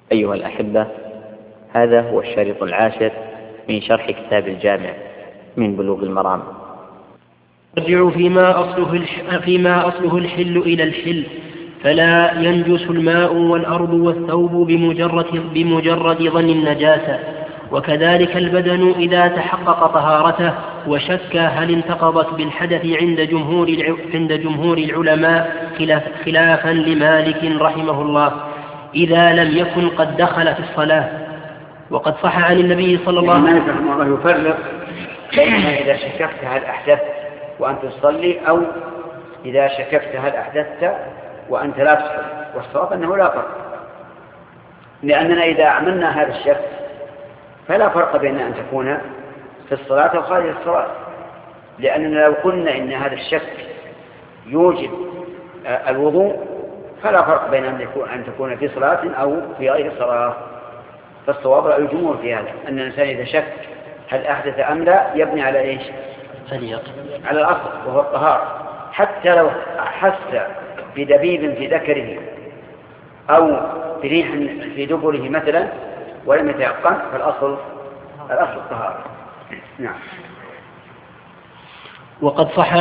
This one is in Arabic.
أيها الأحبة، هذا هو الشريط العاشر من شرح كتاب الجامع من بلوغ المرام. يرجع فيما أصله الحل إلى الحل، فلا ينجس الماء والأرض والثوب بمجرد ظن النجاسة. وكذلك البدن إذا تحقق طهارته وشك هل انتقضت بالحدث عند جمهور العلماء خلافا لمالك رحمه الله إذا لم يكن قد دخل في الصلاة. وقد صح عن النبي صلى الله عليه وسلم رحمه الله يفرق بين إذا شككت هل أحدثت وأنت تصلي، أو إذا شككت هل أحدثت وأنت لا تصلي. والصواب أنه لا فرق، لأننا إذا عملنا هذا الشك فلا فرق بين أن تكون في الصلاة أو خارج الصلاة، لأننا لو قلنا إن هذا الشك يوجب الوضوء فلا فرق بين أن تكون في صلاة أو في غير صلاة. فالصواب رأي الجمهور في هذا أن الإنسان إذا شك هل أحدث أم لا يبني على إيش؟ على الأصل وهو الطهارة. حتى لو حس بدبيب في ذكره أو بريح في دبره مثلا ولم يتيقن فالأصل الطهارة. نعم. وقد صح